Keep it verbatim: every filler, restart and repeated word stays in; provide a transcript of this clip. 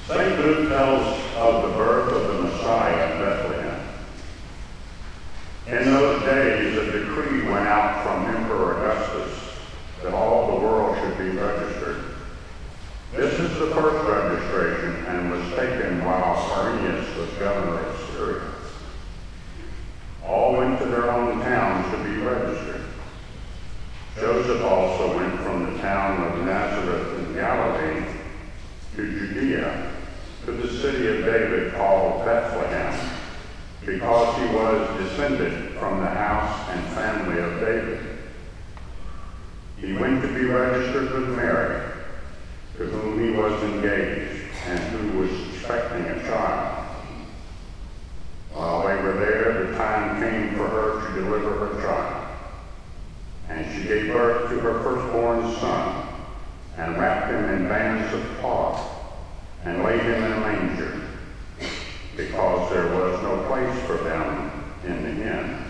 Saint Luke tells of the birth of the Messiah in Bethlehem. In those days, a decree went out from Emperor Augustus that all the world should be registered. This is the first registration and was taken while Quirinius was governor of Syria. All went to their own towns to be registered. Joseph also went from the town of Nazareth in Galilee to Judea, to the city of David called Bethlehem, because he was descended from the house and family of David. He went to be registered with Mary, to whom he was engaged and who was expecting a child. While they were there, the time came for her to deliver her child. And she gave birth to her firstborn son, and wrapped him in bands of cloth, and laid him in a manger, because there was no place for them in the inn.